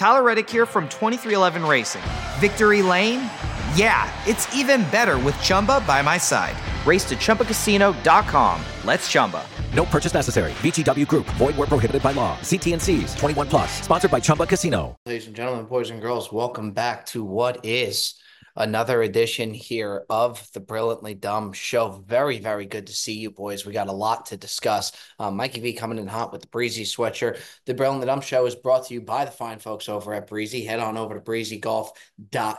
Tyler Reddick here from 2311 Racing. Victory Lane? Yeah, it's even better with Chumba by my side. Race to ChumbaCasino.com. Let's Chumba. No purchase necessary. VGW Group. Void where prohibited by law. See T&Cs. 21 plus. Sponsored by Chumba Casino. Ladies and gentlemen, boys and girls, welcome back to what is another edition here of the Brilliantly Dumb Show. Very, very good to see you, boys. We got a lot to discuss. Mikey V coming in hot with the Breezy sweatshirt. The Brilliantly Dumb Show is brought to you by the fine folks over at Breezy. Head on over to breezygolf.com.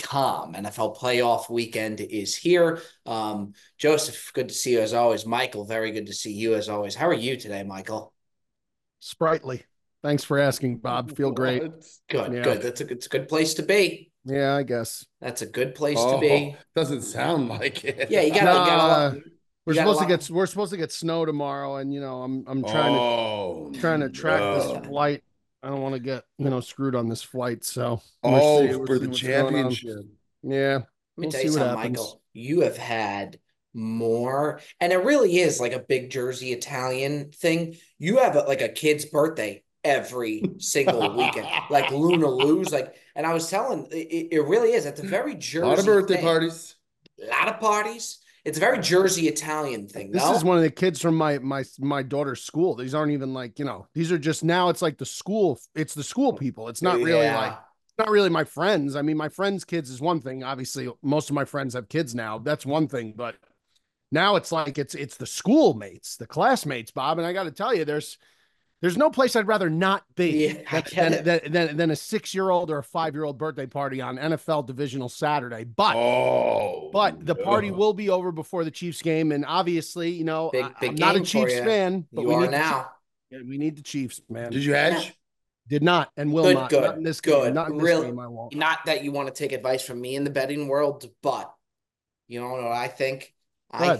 NFL playoff weekend is here. Joseph, good to see you as always. Michael, very good to see you as always. How are you today, Michael? Sprightly. Thanks for asking, Bob. Feel great. Good, Yeah. good. It's a good place to be. Yeah, I guess. That's a good place to be. Doesn't sound like it. Yeah, you gotta we're supposed to get snow tomorrow, and I'm trying to track this flight. I don't want to get screwed on this flight. So for the championship. Yeah. Let me tell you something, Michael. You have had more, and it really is like a big Jersey Italian thing. You have a kid's birthday every single weekend, like Luna Lou's, and I was telling, it really is. It's a very Jersey A lot of birthday thing. parties. A lot of parties. It's a very Jersey Italian thing. This is one of the kids from my daughter's school. These aren't even these are just, now it's like the school. It's the school people. It's not really not really my friends. I mean, my friends' kids is one thing. Obviously, most of my friends have kids now. That's one thing. But now it's like it's the schoolmates, the classmates, Bob. And I got to tell you, there's no place I'd rather not be than a 6-year-old or a 5-year-old birthday party on NFL divisional Saturday. But the party will be over before the Chiefs game. And obviously, I'm not a Chiefs fan, but you are now. We need the Chiefs, man. Did you hedge? Did not and will not. Good. Not in this good. game. Not in this really, game, I won't. Not that you want to take advice from me in the betting world, but you know what I think? I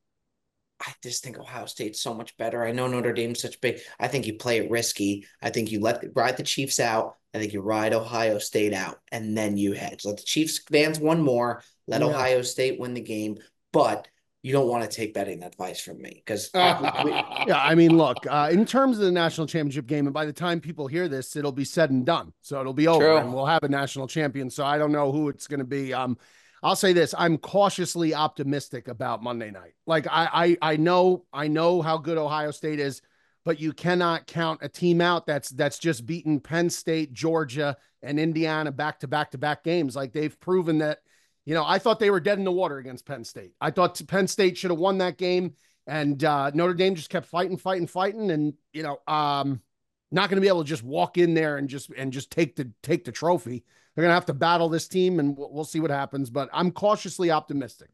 just think Ohio State's so much better. I know Notre Dame's such big. I think you play it risky. I think you ride the Chiefs out. I think you ride Ohio State out, and then you hedge. Let the Chiefs fans one more. Let Ohio State win the game, but you don't want to take betting advice from me because I mean, look, in terms of the national championship game, and by the time people hear this, it'll be said and done. So it'll be over, and we'll have a national champion. So I don't know who it's going to be. I'll say this: I'm cautiously optimistic about Monday night. Like I know how good Ohio State is, but you cannot count a team out that's just beaten Penn State, Georgia, and Indiana back-to-back games. Like they've proven that. I thought they were dead in the water against Penn State. I thought Penn State should have won that game, and Notre Dame just kept fighting, and not going to be able to just walk in there and just take the trophy. They're going to have to battle this team, and we'll see what happens. But I'm cautiously optimistic.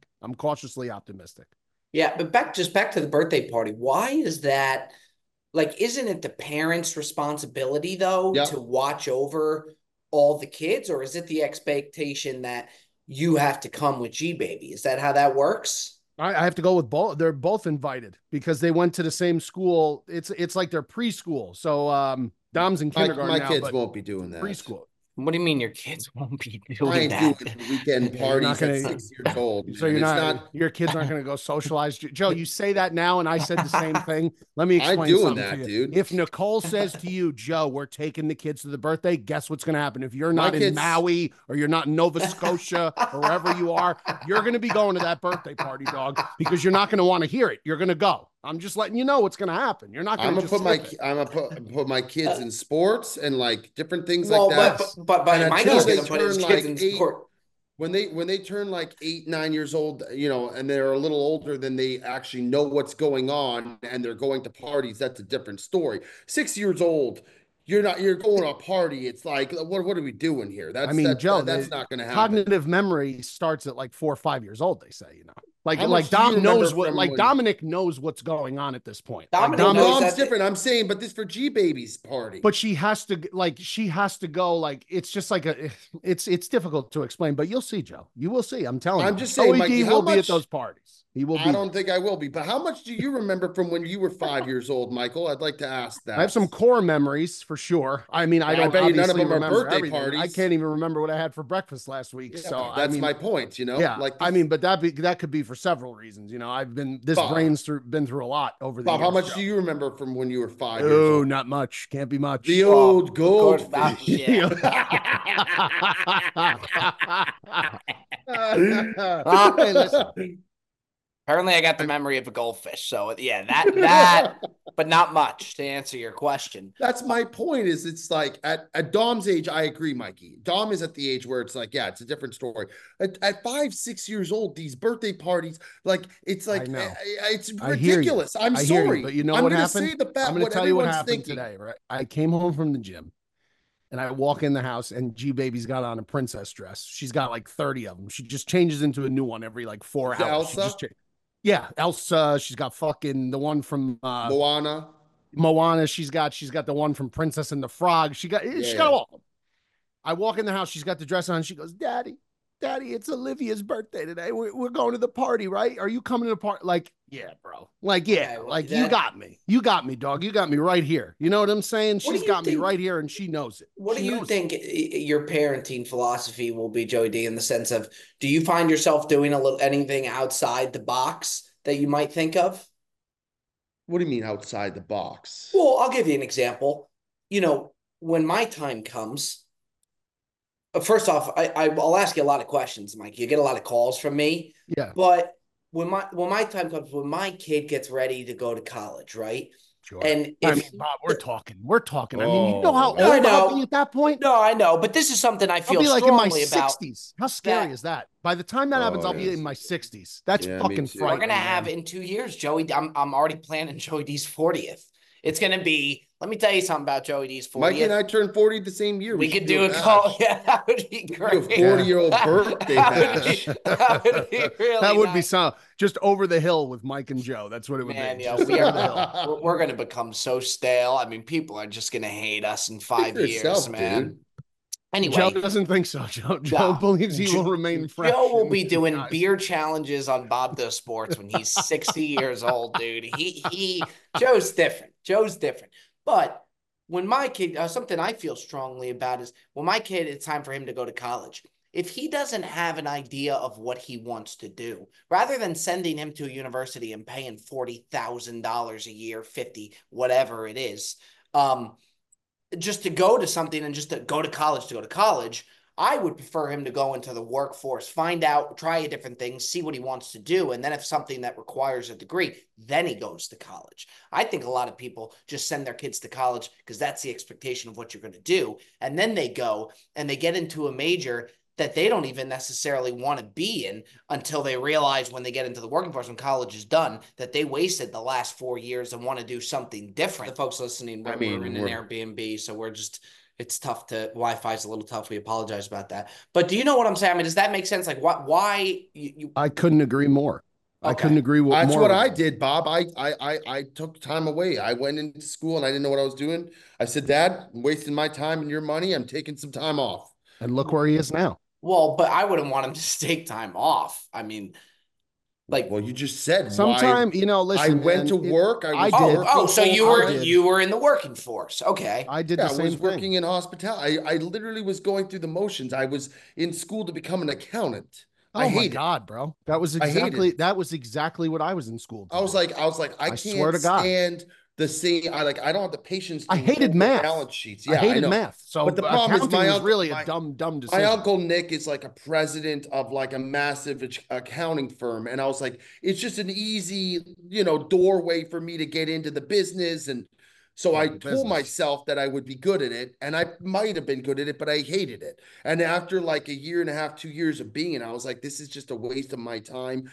Yeah, but back to the birthday party. Why is that? Isn't it the parents' responsibility though to watch over all the kids, or is it the expectation that you have to come with G-Baby? Is that how that works? I have to go with both. They're both invited because they went to the same school. It's like they're preschool. So Dom's in kindergarten my now. kids won't be doing that. Preschool. What do you mean your kids won't be doing I ain't that? doing weekend parties at 6 years old. So your kids aren't going to go socialize. Joe, you say that now, and I said the same thing. Let me explain something to you. Dude. If Nicole says to you, Joe, we're taking the kids to the birthday, guess what's going to happen? If you're not in Maui or you're not in Nova Scotia or wherever you are, you're going to be going to that birthday party, dog, because you're not going to want to hear it. You're going to go. I'm just letting you know what's going to happen. You're not going to. I'm gonna put my kids in sports and different things like that. But Michael's going to put his kids in sport. When they turn 8, 9 years old, and they're a little older than they actually know what's going on, and they're going to parties. That's a different story. 6 years old. You're going to a party. It's like, what are we doing here? Joe, that's not going to happen. Cognitive memory starts at 4 or 5 years old. They say, Dominic knows what's going on at this point. Dom's different. I'm saying, but this for G-Baby's party. But she has to go. It's just it's difficult to explain. But you'll see, Joe. You will see. I'm telling you. I'm just saying, OED will be at those parties. He will be. I don't think I will be. But how much do you remember from when you were 5 years old, Michael? I'd like to ask that. I have some core memories for sure. I mean, I don't. bet you none of them remember are birthday everything. parties. I can't even remember what I had for breakfast last week. Yeah, so that's my point. Yeah. But that could be for several reasons. You know, this Bob, brain's been through a lot over the Bob, years. how much Joe. do you remember from when you were 5 years Oh, old? not much. Can't be much. The old goldfish. Yeah. Hey, listen. Apparently, I got the memory of a goldfish. So yeah, that, but not much to answer your question. That's my point. Is it's like at Dom's age, I agree, Mikey. Dom is at the age where it's like, yeah, it's a different story. At 5, 6 years old, these birthday parties, like it's like it's ridiculous. I'm sorry, but you know I'm what gonna happened? say the fact. I'm going to tell you what happened thinking. today. Right? I came home from the gym. And I walk in the house and G Baby's got on a princess dress. She's got like 30 of them. She just changes into a new one every like 4 hours. Elsa? Yeah, Elsa. She's got fucking the one from Moana. She's got the one from Princess and the Frog. She got all of them. I walk in the house. She's got the dress on. She goes, Daddy, it's Olivia's birthday today. We're going to the party, right? Are you coming to the party? Like, yeah, bro. Like, yeah, like you got me. You got me, dog. You got me right here. You know what I'm saying? She's got me right here and she knows it. What do you think your parenting philosophy will be, Joey D, in the sense of, do you find yourself doing anything outside the box that you might think of? What do you mean outside the box? Well, I'll give you an example. You know, when my time comes, first off, I'll ask you a lot of questions, Mike. You get a lot of calls from me. Yeah. But when my time comes, when my kid gets ready to go to college, right? Sure. And Bob, we're talking. I mean, you know how old I'll be at that point? No, I know, but this is something I feel I'll be strongly like in my about. 60s. How scary is that? By the time that happens, I'll be in my 60s. That's fucking frightening. We're gonna have in 2 years, Joey. I'm already planning Joey D's 40th. It's gonna be. Let me tell you something about Joey D's 40th. Mikey and I turned 40 the same year. We could do a call. Yeah, that would be great. A 40-year-old birthday bash. That would be really that would nice. be some just over the hill with Mike and Joe. That's what it would be. Yeah, we're going to become so stale. I mean, people are just going to hate us in 5 years, man. Dude. Anyway, Joe doesn't think so. Joe believes he will remain fresh. Joe will be doing beer challenges on Bob Does Sports when he's 60 years old, dude. Joe's different. But when my kid, something I feel strongly about is when my kid, it's time for him to go to college. If he doesn't have an idea of what he wants to do, rather than sending him to a university and paying $40,000 a year, 50, whatever it is, just to go to something and just to go to college, I would prefer him to go into the workforce, find out, try different things, see what he wants to do. And then if something that requires a degree, then he goes to college. I think a lot of people just send their kids to college because that's the expectation of what you're going to do. And then they go and they get into a major that they don't even necessarily want to be in until they realize when they get into the working force, when college is done, that they wasted the last 4 years and want to do something different. The folks listening, we're in an Airbnb, so we're just, it's tough to, Wi-Fi is a little tough. We apologize about that. But do you know what I'm saying? I mean, does that make sense? Like why you I couldn't agree more. Okay. I couldn't agree more. That's what I did, Bob. I took time away. I went into school and I didn't know what I was doing. I said, Dad, I'm wasting my time and your money. I'm taking some time off. And look where he is now. Well, but I wouldn't want him to take time off. I mean, like, well, you just said sometime, you know, listen, I went to work. I did. So you were in the working force. Okay. I did the same thing. I was working in hospitality. I literally was going through the motions. I was in school to become an accountant. Oh my God, bro. That was exactly what I was in school to I was like, I can't swear to God. stand the same. I don't have the patience. I hated math. Balance sheets. Yeah, I hated math. So, but the problem is my uncle really a dumb decision. My uncle Nick is like a president of like a massive accounting firm, and I was like, it's just an easy, doorway for me to get into the business. And so I told myself that I would be good at it, and I might have been good at it, but I hated it. And after like a year and a half, 2 years of being, I was like, this is just a waste of my time.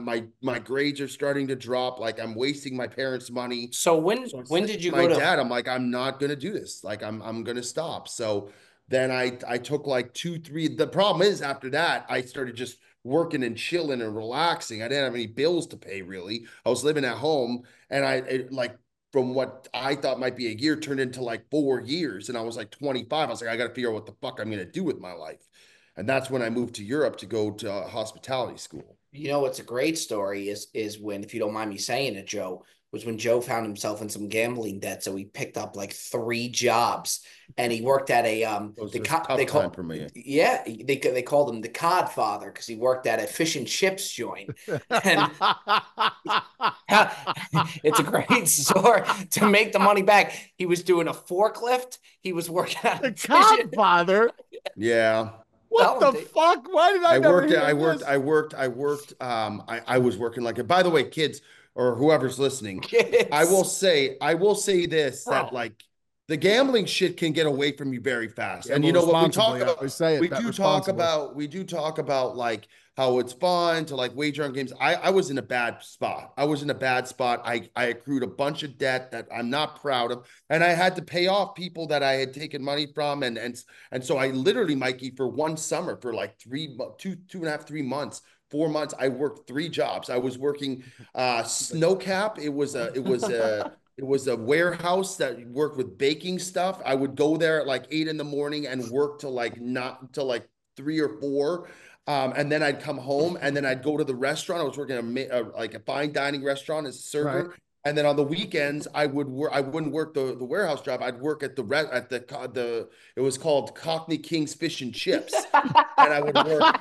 My grades are starting to drop. Like I'm wasting my parents' money. So when did you go to my dad? I'm like, I'm not gonna do this. Like I'm gonna stop. So then I took like 2, 3. The problem is after that, I started just working and chilling and relaxing. I didn't have any bills to pay really. I was living at home, and from what I thought might be a year turned into like 4 years. And I was like 25. I was like, I got to figure out what the fuck I'm going to do with my life. And that's when I moved to Europe to go to hospitality school. You know, what's a great story is when, if you don't mind me saying it, Joe, was when Joe found himself in some gambling debt. So he picked up like 3 jobs, and he worked at a they called him the Codfather because he worked at a fish and chips joint. And it's a great store to make the money back. He was doing a forklift. He was working at the Codfather. Yeah. What the fuck? Why did I never hear this? I was working like it. By the way, kids or whoever's listening, I will say this, that like the gambling shit can get away from you very fast. And you know what we talk about? We do talk about like how it's fun to like wager on games. I was in a bad spot. I accrued a bunch of debt that I'm not proud of, and I had to pay off people that I had taken money from. And so I literally, Mikey, for one summer, for like 2.5, 3 months, 4 months, I worked 3 jobs. I was working Snowcap. It was a warehouse that worked with baking stuff. I would go there at like 8 a.m. and work till like 3 or 4. And then I'd come home, and then I'd go to the restaurant. I was working at like a fine dining restaurant as a server. Right. And then on the weekends, I wouldn't work the warehouse job. I'd work at it was called Cockney King's Fish and Chips. And I would work.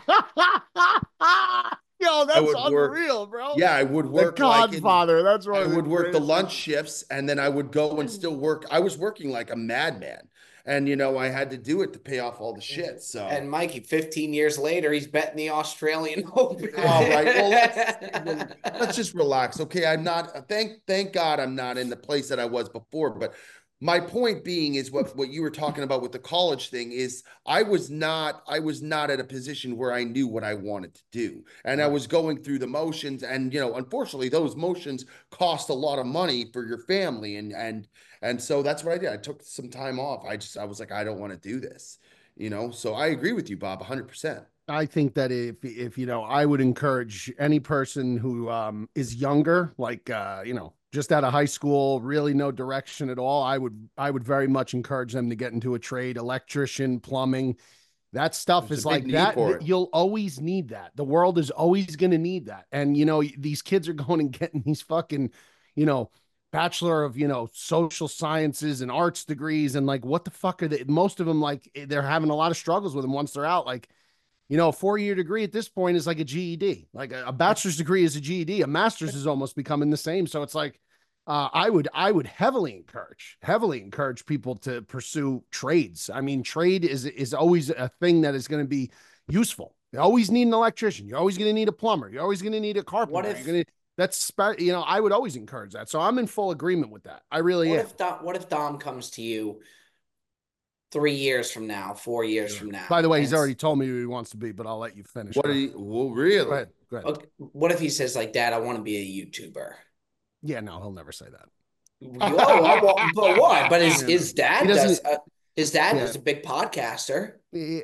Yo, that's unreal, bro. Yeah, I would work. The Codfather. That's right. I would work the lunch shifts, and then I would go and still work. I was working like a madman. And, you know, I had to do it to pay off all the shit. So, and Mikey, 15 years later, he's betting the Australian Open. All right. Well, let's just relax. Okay. I'm not, thank God I'm not in the place that I was before. But my point being is what you were talking about with the college thing is I was not at a position where I knew what I wanted to do. And I was going through the motions, and, you know, unfortunately those motions cost a lot of money for your family. And so that's what I did. I took some time off. I was like, I don't want to do this, you know? So I agree with you, Bob, 100%. I think that if you know, I would encourage any person who is younger, like, you know, just out of high school, really no direction at all. I would very much encourage them to get into a trade, electrician, plumbing. That stuff is like that. You'll always need that. The world is always going to need that. And, you know, these kids are going and getting these fucking, you know, Bachelor of, you know, social sciences and arts degrees. And like, what the fuck are they? Most of them, like, they're having a lot of struggles with them once they're out. Like, you know, a 4-year degree at this point is like a GED. Like a bachelor's degree is a GED. A master's is almost becoming the same. So it's like, I would heavily encourage people to pursue trades. I mean, trade is always a thing that is going to be useful. You always need an electrician. You're always going to need a plumber. You're always going to need a carpenter. You know, I would always encourage that. So I'm in full agreement with that. I really am. What if Dom comes to you 3 years from now, 4 years from now? By the way, he's already told me who he wants to be, but I'll let you finish. Really? Go ahead. Okay. What if he says, like, Dad, I want to be a YouTuber? Yeah, no, he'll never say that. But why? But his dad is a big podcaster.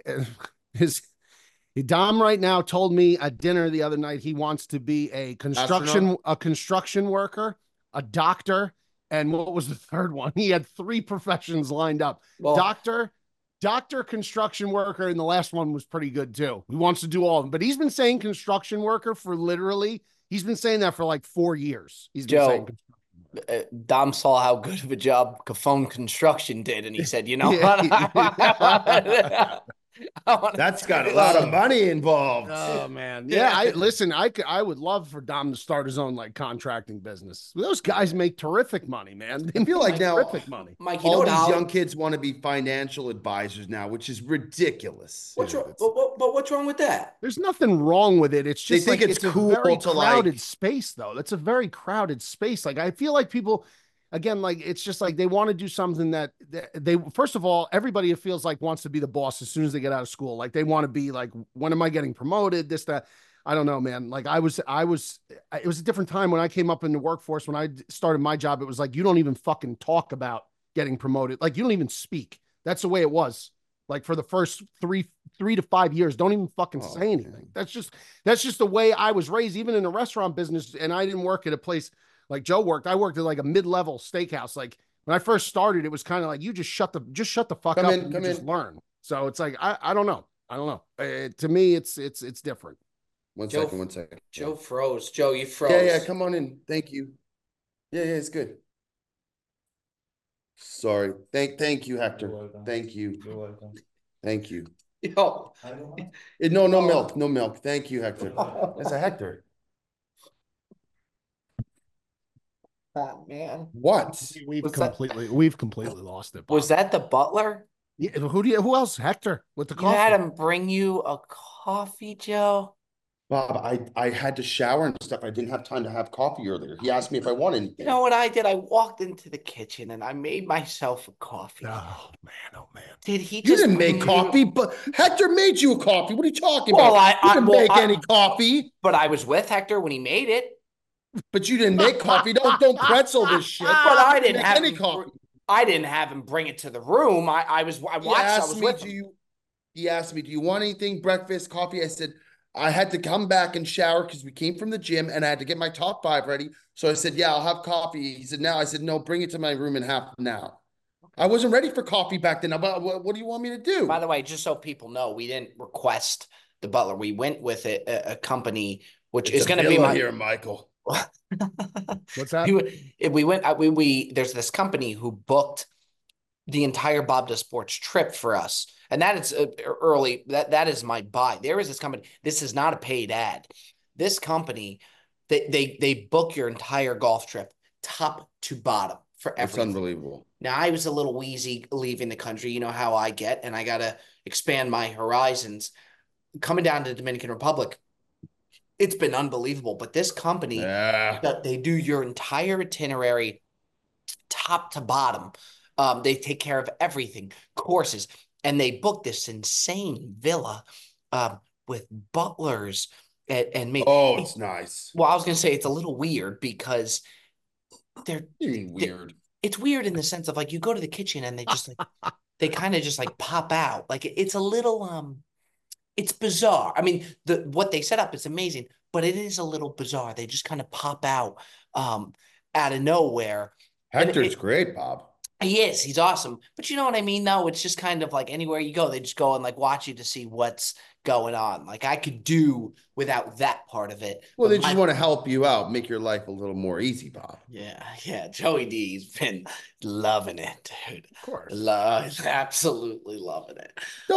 Dom right now told me at dinner the other night he wants to be a construction worker, a doctor, and what was the third one? He had 3 professions lined up. Well, doctor, construction worker, and the last one was pretty good too. He wants to do all of them, but he's been saying construction worker he's been saying that for like 4 years. He's been saying Dom saw how good of a job Cafone Construction did, and he said, you know what? That's got a lot of money involved. Oh man. Yeah. I would love for Dom to start his own like contracting business. Those guys make terrific money, man. I feel like now terrific money. Mike, all these young kids want to be financial advisors now, which is ridiculous. What's wrong? But what's wrong with that? There's nothing wrong with it. It's just they think like it's cool a very to crowded space though. That's a very crowded space. Like I feel like people, again, like it's just like they want to do something that they first of all, everybody feels like wants to be the boss as soon as they get out of school. Like they want to be like, when am I getting promoted? This, that. I don't know, man. Like it was a different time when I came up in the workforce. When I started my job, it was like, you don't even fucking talk about getting promoted. Like you don't even speak. That's the way it was. Like for the first three to 5 years, don't even fucking say anything. That's just the way I was raised, even in the restaurant business. And I didn't work at a place like Joe worked. I worked at like a mid-level steakhouse. Like when I first started, it was kind of like, you just shut the fuck up and just learn. So it's like, I don't know. To me, it's different. One second. Joe froze. Joe, you froze. Yeah. Come on in. Thank you. Yeah, yeah, it's good. Sorry. Thank you, Hector. Thank you. You're welcome. Thank you. Yo. No milk. No milk. Thank you, Hector. That's a Hector. Oh, man. What? We've Was completely lost it, Bob. Was that the butler? Yeah, who else? Hector with the You coffee. had him bring you a coffee, Joe? Bob, I had to shower and stuff. I didn't have time to have coffee earlier. He asked me if I want anything. You know what I did? I walked into the kitchen and I made myself a coffee. Oh man. Did he You just didn't make bring you- coffee, but Hector made you a coffee. What are you talking Well, about? You didn't make any coffee, But I was with Hector when he made it. but you didn't make coffee. Don't pretzel this shit. But I didn't make have any him, coffee. I didn't have him bring it to the room. I watched. I was with him. He asked me, do you want anything, breakfast, coffee? I said, I had to come back and shower because we came from the gym and I had to get my top 5 ready. So I said, yeah, I'll have coffee. He said, now. I said, no, bring it to my room and have now. I wasn't ready for coffee back then. What do you want me to do? By the way, just so people know, we didn't request the butler. We went with a company, which is going to be my here, Michael. What's that? We went. There's this company who booked the entire Bob Does Sports trip for us, and that is early. That is my buy. There is this company. This is not a paid ad. This company, they book your entire golf trip, top to bottom, for everything. It's unbelievable. Now, I was a little wheezy leaving the country. You know how I get, and I got to expand my horizons. Coming down to the Dominican Republic, it's been unbelievable. But this company, they do your entire itinerary, top to bottom. They take care of everything, courses, and they book this insane villa with butlers and me. Oh, it's nice. Well, I was going to say it's a little weird because they're weird. It's weird in the sense of like you go to the kitchen and they just like they kind of just like pop out. Like it's a little it's bizarre. I mean, what they set up is amazing, but it is a little bizarre. They just kind of pop out out of nowhere. Hector's great, Bob. He is. He's awesome. But you know what I mean, though? It's just kind of like anywhere you go, they just go and like watch you to see what's going on. Like I could do without that part of it. Well, they just want to help you out, make your life a little more easy, Bob. Yeah. Joey D's been loving it, dude. Of course. Absolutely loving it.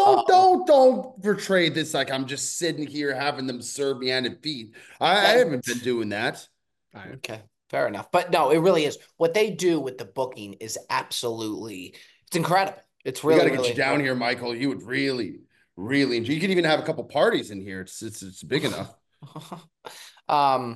Don't portray this like I'm just sitting here having them serve me and feed. I haven't been doing that. Okay. Fair enough. But no, it really is. What they do with the booking is absolutely, it's incredible. It's really, we got to get you down here, Michael. You would really enjoy. You could even have a couple parties in here. It's big enough. I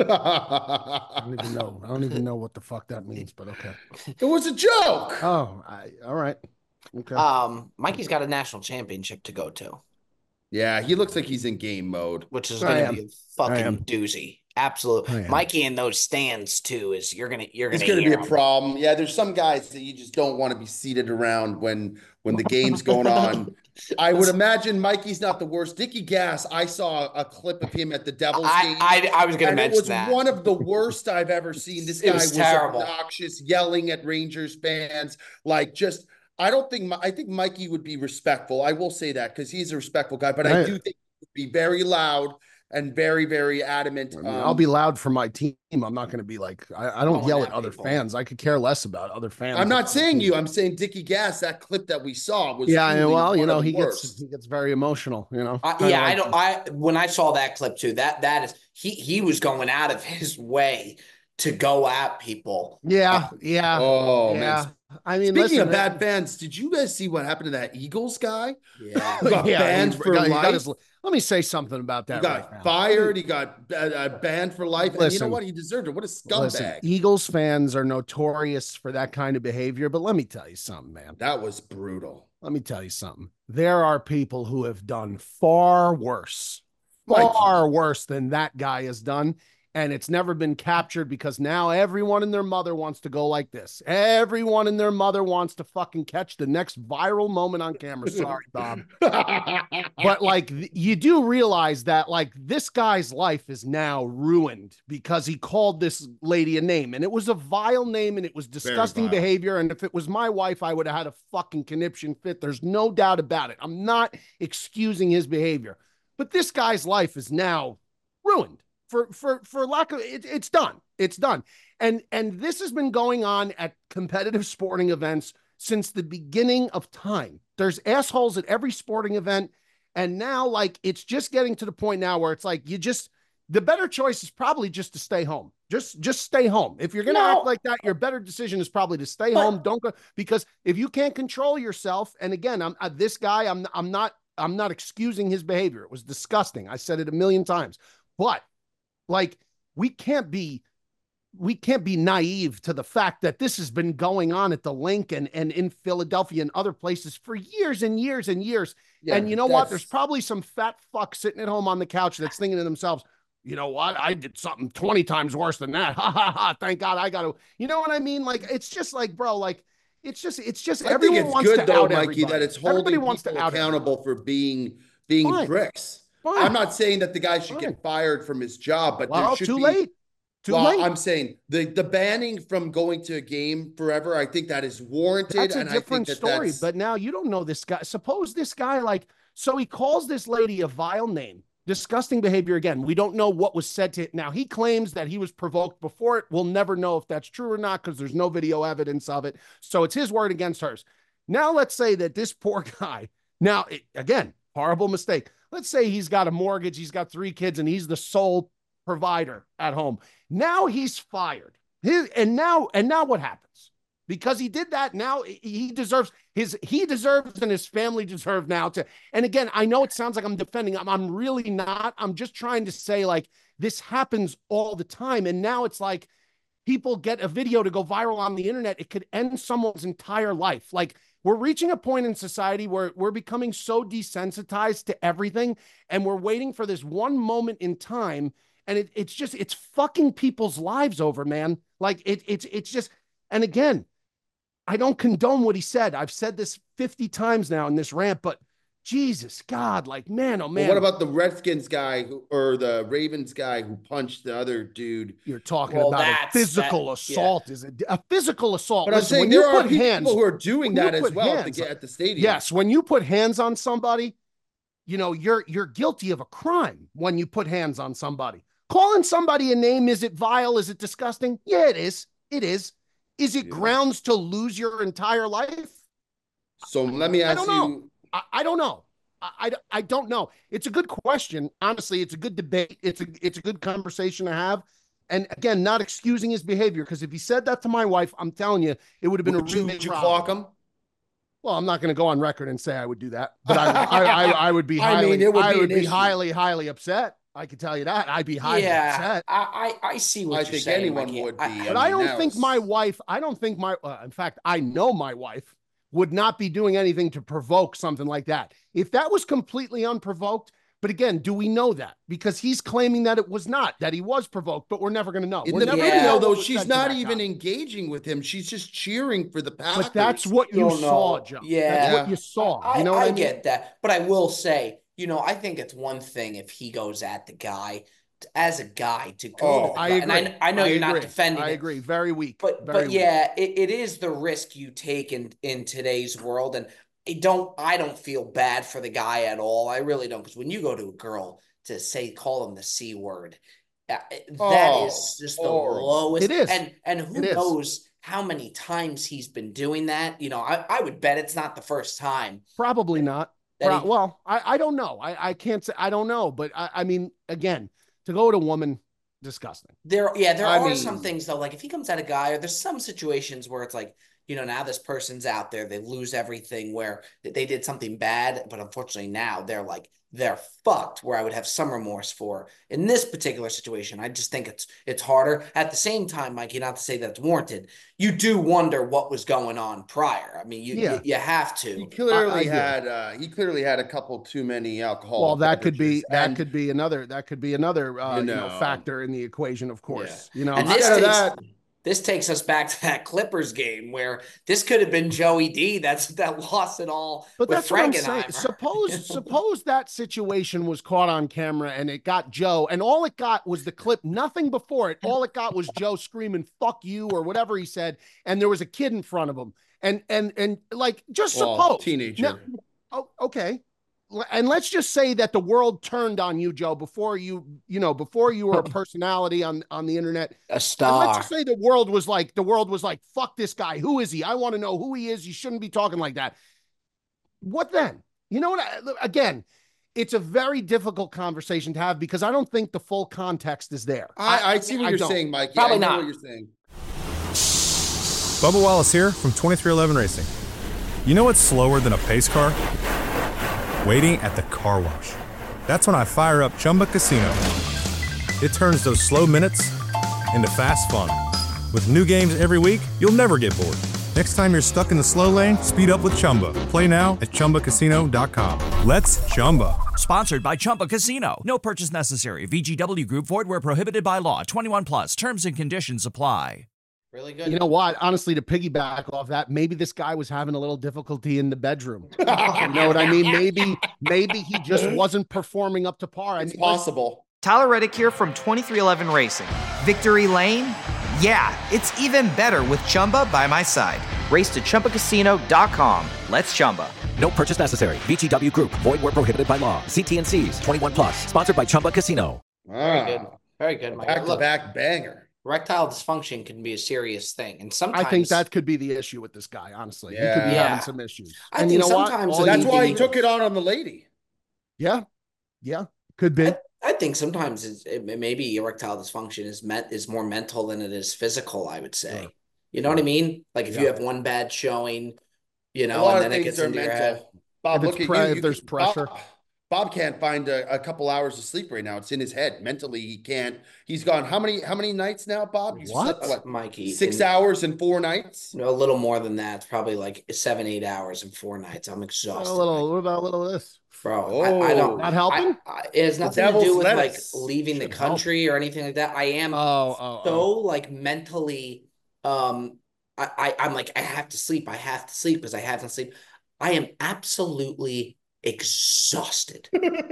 don't even know what the fuck that means, but okay. It was a joke. Oh, all right. Okay. Mikey's got a national championship to go to. Yeah, he looks like he's in game mode, which is going to be a fucking doozy. Absolutely. Mikey in those stands too is you're gonna be a problem. Yeah, there's some guys that you just don't want to be seated around when the game's going on. I would imagine Mikey's not the worst. Dickie Gass, I saw a clip of him at the Devils game. I was gonna mention that. It was one of the worst I've ever seen. This guy was terrible. Obnoxious, yelling at Rangers fans, like just I think Mikey would be respectful. I will say that because he's a respectful guy, but I do think he would be very loud and very, very adamant. I'll be loud for my team. I'm not going to be like, I don't yell at other fans. I could care less about other fans. I'm not saying you. I'm saying Dickie Gass, that clip that we saw was. Yeah, well, you know, he gets very emotional, you know. When I saw that clip too, that is, he was going out of his way to go at people. Yeah. Oh, man. I mean, speaking of bad fans, did you guys see what happened to that Eagles guy? Yeah, got banned for life. Let me say something about that. He got fired. He got banned for life. And you know what? He deserved it. What a scumbag. Eagles fans are notorious for that kind of behavior. But let me tell you something, man. That was brutal. Let me tell you something. There are people who have done far worse than that guy has done. And it's never been captured because now everyone and their mother wants to go like this. Everyone and their mother wants to fucking catch the next viral moment on camera. Sorry, Bob. But like, you do realize that like this guy's life is now ruined because he called this lady a name, and it was a vile name and it was disgusting behavior. And if it was my wife, I would have had a fucking conniption fit. There's no doubt about it. I'm not excusing his behavior, but this guy's life is now ruined. For lack of it's done. And this has been going on at competitive sporting events since the beginning of time. There's assholes at every sporting event. And now, like, it's just getting to the point now where it's like, the better choice is probably just to stay home. Just stay home. If you're going to act like that, your better decision is probably to stay home. Don't go, because if you can't control yourself, and again, I'm not excusing his behavior. It was disgusting. I said it a million times, but like, we can't be naive to the fact that this has been going on at the Link and in Philadelphia and other places for years and years and years. Yeah, and you know what? There's probably some fat fuck sitting at home on the couch that's thinking to themselves, you know what? I did something 20 times worse than that. Ha ha ha. Thank God I got to, you know what I mean? Like, it's just like, bro, like, it's just everyone wants to out Mikey, everybody. That it's holding people wants to accountable for being bricks. Fine. I'm not saying that the guy should get fired from his job, but there should be late. Too late. I'm saying the banning from going to a game forever, I think that is warranted. That's a different story. But now you don't know this guy. Suppose this guy, like, so he calls this lady a vile name, disgusting behavior. Again, we don't know what was said to it. Now, he claims that he was provoked before it. We'll never know if that's true or not because there's no video evidence of it. So it's his word against hers. Now, let's say that this poor guy, again, horrible mistake. Let's say he's got a mortgage, he's got 3 kids, and he's the sole provider at home. Now he's fired. And now what happens? Because he did that, now he deserves and his family deserve now to. And again, I know it sounds like I'm defending him. I'm really not. I'm just trying to say, like, this happens all the time. And now it's like people get a video to go viral on the internet. It could end someone's entire life. Like, we're reaching a point in society where we're becoming so desensitized to everything, and we're waiting for this one moment in time. And it's fucking people's lives over, man. Like, it's just, and again, I don't condone what he said. I've said this 50 times now in this rant, but Jesus God, like, man, oh man. Well, what about the Redskins guy or the Ravens guy who punched the other dude? You're talking about a physical assault. Yeah. Is a physical assault. But I'm saying there are people who are doing that as well to get at the stadium. Yes, when you put hands on somebody, you know, you're guilty of a crime when you put hands on somebody. Calling somebody a name, is it vile? Is it disgusting? Yeah, it is. It is. Is it grounds to lose your entire life? So let me ask you. I don't know. I don't know. It's a good question. Honestly, it's a good debate. It's a good conversation to have. And again, not excusing his behavior, because if he said that to my wife, I'm telling you, it would have been Would you clock him? Well, I'm not going to go on record and say I would do that, but I would be highly, I would be highly upset. I can tell you that. I'd be highly upset. I see what you're saying. Anyone would be. But I don't think my wife, in fact, I know my wife would not be doing anything to provoke something like that. If that was completely unprovoked, but again, do we know that? Because he's claiming that it was not, that he was provoked, but we're never going to know. In the video, though, she's not even engaging with him. She's just cheering for the Packers. But that's what you saw, Joe. Yeah. That's what you saw. You know what I mean? Get that. But I will say, you know, I think it's one thing if he goes at the guy as a guy to go. I agree. And I know you're not defending it. I agree. Very weak. But yeah, it is the risk you take in today's world. And I don't feel bad for the guy at all. I really don't. Because when you go to a girl to call him the C word, that is just the lowest. It is. And who knows how many times he's been doing that. You know, I would bet it's not the first time. Probably not. Well, I don't know. I can't say, I don't know. But I mean, again, to go to a woman, disgusting. There are some things though, like if he comes at a guy, or there's some situations where it's like, you know, now this person's out there, they lose everything, where they did something bad, but unfortunately now they're fucked, where I would have some remorse for. In this particular situation, I just think it's harder. At the same time, Mikey, not to say that it's warranted, you do wonder what was going on prior. I mean, you have to. He clearly had a couple too many alcohol. Well, that could be another factor in the equation, of course. Yeah. You know, and this takes us back to that Clippers game where this could have been Joey D. that lost it all. But that's what I'm saying. Suppose that situation was caught on camera and it got Joe, and all it got was the clip, nothing before it. All it got was Joe screaming "fuck you" or whatever he said, and there was a kid in front of him, and like, just suppose teenager. Now, okay. and let's just say that the world turned on you, Joe, before you were a personality on the internet. A star. And let's just say the world was like, fuck this guy. Who is he? I want to know who he is. You shouldn't be talking like that. What then? You know what? Again, it's a very difficult conversation to have because I don't think the full context is there. I see what you're saying, Mike. Probably I know not. what you're saying. Bubba Wallace here from 2311 Racing. You know what's slower than a pace car? Waiting at the car wash. That's when I fire up Chumba Casino. It turns those slow minutes into fast fun. With new games every week, you'll never get bored. Next time you're stuck in the slow lane, speed up with Chumba. Play now at ChumbaCasino.com. Let's Chumba. Sponsored by Chumba Casino. No purchase necessary. VGW Group. Void where prohibited by law. 21 plus. Terms and conditions apply. Really good. You know what? Honestly, to piggyback off that, maybe this guy was having a little difficulty in the bedroom. You know what I mean? Maybe he just wasn't performing up to par. It's possible. Tyler Reddick here from 2311 Racing. Victory Lane? Yeah, it's even better with Chumba by my side. Race to ChumbaCasino.com. Let's Chumba. No purchase necessary. VGW Group. Void where prohibited by law. See T&Cs. 21 plus. Sponsored by Chumba Casino. Very good. Very good, Mike. Back-to-back banger. Erectile dysfunction can be a serious thing. And sometimes I think that could be the issue with this guy, honestly. Yeah. He could be having some issues. I and think you know sometimes what? That's why he took it on the lady. Yeah. Could be. I think sometimes maybe erectile dysfunction is more mental than it is physical, I would say. Sure. You know what I mean? Like if you have one bad showing, and then it gets into your head. Bob, If look at you. if there's pressure. Bob can't find a couple hours of sleep right now. It's in his head. Mentally, he can't. He's gone. How many nights now, Bob? You What? slept, Mikey? 6 hours and 4 nights? No, a little more than that. It's probably like 7-8 hours and 4 nights. I'm exhausted. What about a little of this? Bro, I don't. Not helping? It has nothing to do devil's with like lettuce leaving the should help. country or anything like that. I am so like mentally, I'm like, I have to sleep because I haven't sleep. I am absolutely exhausted.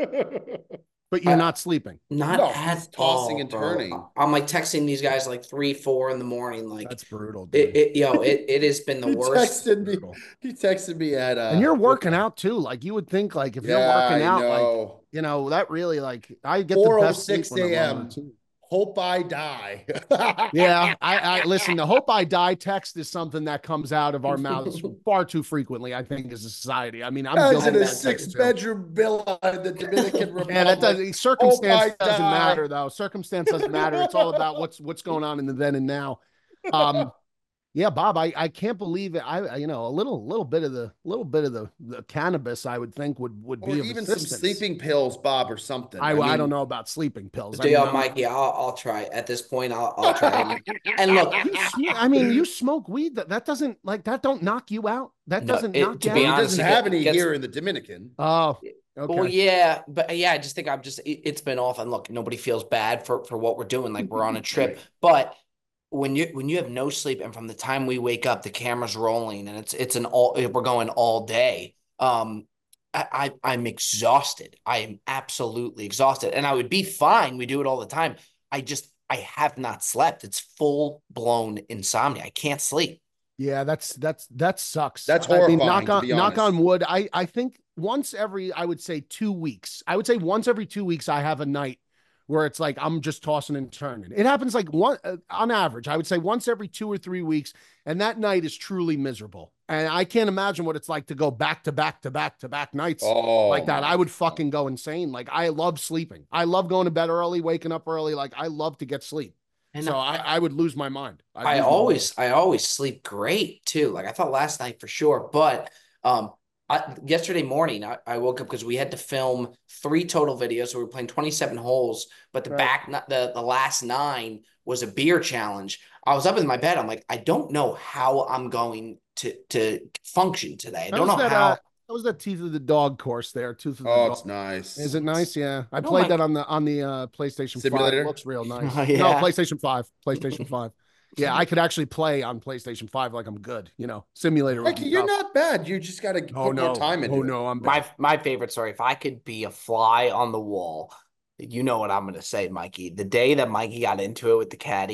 But you're not sleeping. Not No, at he's tossing all, and bro. turning. I'm like texting these guys like 3-4 in the morning. Like That's brutal, dude. it has been the worst. He texted me at and you're working out too. Like you would think, like if you're working out, like that really, like I get the best sleep 4:06 when I'm a.m. on a team. Hope I die. Yeah, I listen. The "hope I die" text is something that comes out of our mouths far too frequently, I think, as a society. I mean, I'm As in guilty a of that text, too. 6-bedroom villa in the Dominican Republic. Yeah, that doesn't. Circumstance Hope I doesn't die. matter, though. Circumstance doesn't matter. It's all about what's going on in the then and now. Yeah, Bob, I can't believe it. A little bit of the cannabis, I would think would Or be of even some assistance. sleeping pills, Bob, or something. I don't know about sleeping pills. Mikey, I'll try. At this point, I'll try. And look, you smoke weed. That doesn't don't knock you out. That doesn't knock you out. He doesn't have any here in the Dominican. Oh, okay. Well, yeah, but I just think it's been off. And look, nobody feels bad for what we're doing. Like we're on a trip, but when you have no sleep and from the time we wake up, the camera's rolling and we're going all day. I'm exhausted. I am absolutely exhausted, and I would be fine. We do it all the time. I have not slept. It's full blown insomnia. I can't sleep. Yeah, that sucks. That's horrifying. Knock on wood. I think once every, I would say 2 weeks. I would say once every 2 weeks, I have a night where it's like I'm just tossing and turning. It happens like on average. I would say once every 2 or 3 weeks, and that night is truly miserable. And I can't imagine what it's like to go back to back to back to back nights like that. I would fucking go insane. Like I love sleeping. I love going to bed early, waking up early. Like I love to get sleep. And so I would lose my mind. I always sleep great too. Like I thought last night for sure, but yesterday morning I woke up because we had to film 3 total videos. So we were playing 27 holes, but the last 9 was a beer challenge. I was up in my bed. I'm like, I don't know how I'm going to function today. I don't know how. That was that Teeth of the Dog course there. Tooth of the Oh, Dog. it's nice. Is it nice? Yeah. I played that on the PlayStation Simulator? 5. It looks real nice. Yeah. No, PlayStation 5. PlayStation 5. Yeah, I could actually play on PlayStation 5 like I'm good. Simulator. Like, you're not bad. You just got to put more time into it. Oh, no, I'm bad. My favorite story, if I could be a fly on the wall, you know what I'm going to say, Mikey. The day that Mikey got into it with the caddy,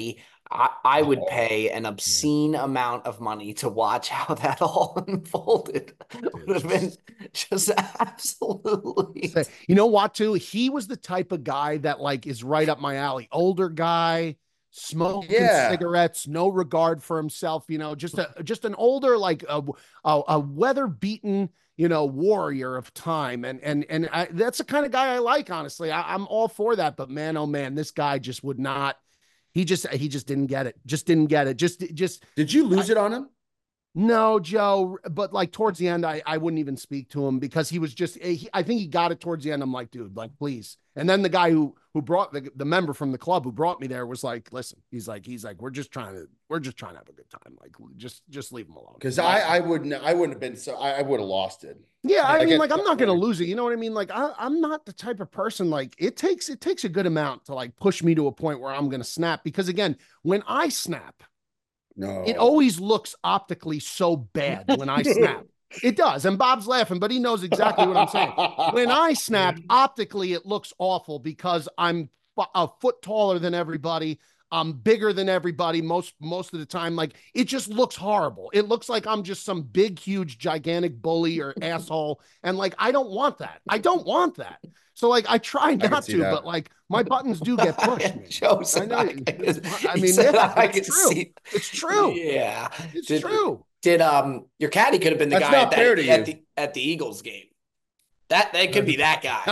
I would pay an obscene amount of money to watch how that all unfolded. It would have been just absolutely. You know what, too? He was the type of guy that like is right up my alley. Older guy, smoking cigarettes, no regard for himself. You know, just an older like a weather beaten warrior of time, and that's the kind of guy I like. Honestly, I'm all for that. But man, oh man, this guy just would not. He just didn't get it. Just didn't get it. Just Did you lose it on him? No, Joe. But like towards the end, I wouldn't even speak to him because he was just. I think he got it towards the end. I'm like, dude, like please. And then the guy who brought the member from the club who brought me there was like, listen, he's like, we're just trying to have a good time. Like just leave him alone. Because I wouldn't have been so. I would have lost it. Yeah, I mean, like I'm not gonna lose it. You know what I mean? Like I'm not the type of person like it takes a good amount to like push me to a point where I'm gonna snap. Because again, when I snap, it always looks optically so bad when I snap. It does. And Bob's laughing, but he knows exactly what I'm saying. When I snap, optically, it looks awful because I'm a foot taller than everybody. I'm bigger than everybody most of the time. Like, it just looks horrible. It looks like I'm just some big, huge, gigantic bully or asshole. And like, I don't want that. I don't want that. So like, I try not to, but like my buttons do get pushed. I know. I mean, it's true. It's true. Yeah. It's true. Did your caddy could have been the guy at the Eagles game. That could be that guy.